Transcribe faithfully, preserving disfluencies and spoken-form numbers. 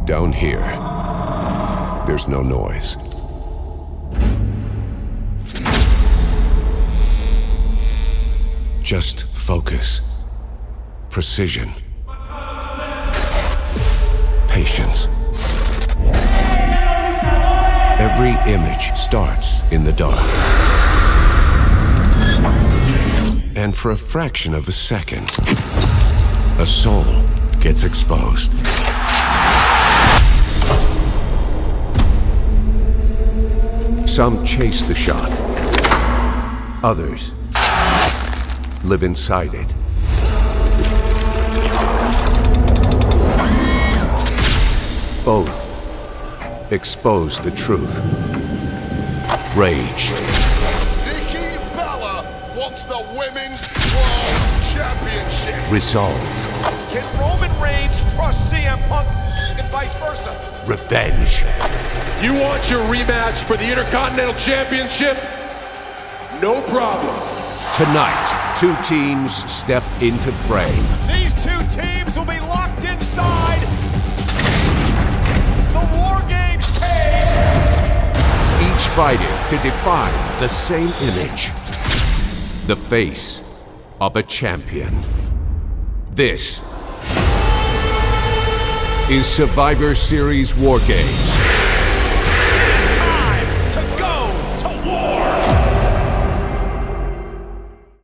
Down here, there's no noise. Just focus, precision, patience. Every image starts in the dark. And for a fraction of a second, a soul gets exposed. Some chase the shot. Others live inside it. Both expose the truth. Rage. Nikki Bella wants the Women's World Championship. Resolve. Can Roman Reigns trust C M Punk and vice versa? Revenge. You want your rematch for the Intercontinental Championship? No problem. Tonight, two teams step into frame. These two teams will be locked inside the War Games cage. Each fighting to define the same image. The face of a champion. This is Survivor Series War Games.